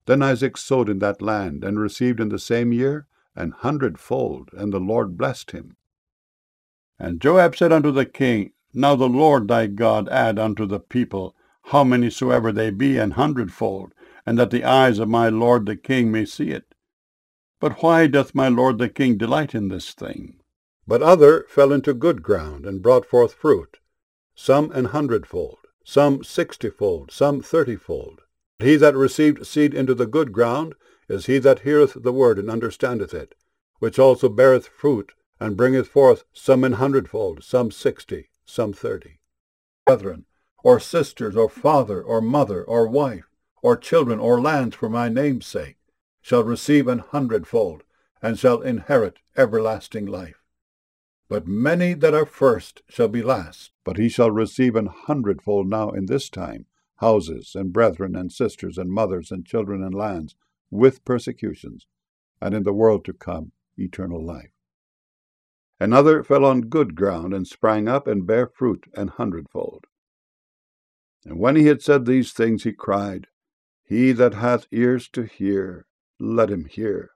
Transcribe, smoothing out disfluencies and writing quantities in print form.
Then Isaac sowed in that land, and received in the same year 100-fold, and the Lord blessed him. And Joab said unto the king, Now the Lord thy God add unto the people, how many soever they be, 100-fold, and that the eyes of my lord the king may see it. But why doth my lord the king delight in this thing? But other fell into good ground, and brought forth fruit, some 100-fold, some 60-fold, some 30-fold. He that received seed into the good ground is he that heareth the word, and understandeth it, which also beareth fruit, and bringeth forth some 100-fold, some 60, some 30. Brethren, or sisters, or father, or mother, or wife, or children, or lands for my name's sake, shall receive 100-fold, and shall inherit everlasting life. But many that are first shall be last. But he shall receive 100-fold now in this time, houses, and brethren, and sisters, and mothers, and children, and lands, with persecutions, and in the world to come eternal life. Another fell on good ground, and sprang up, and bare fruit 100-fold. And when he had said these things, he cried, He that hath ears to hear, let him hear.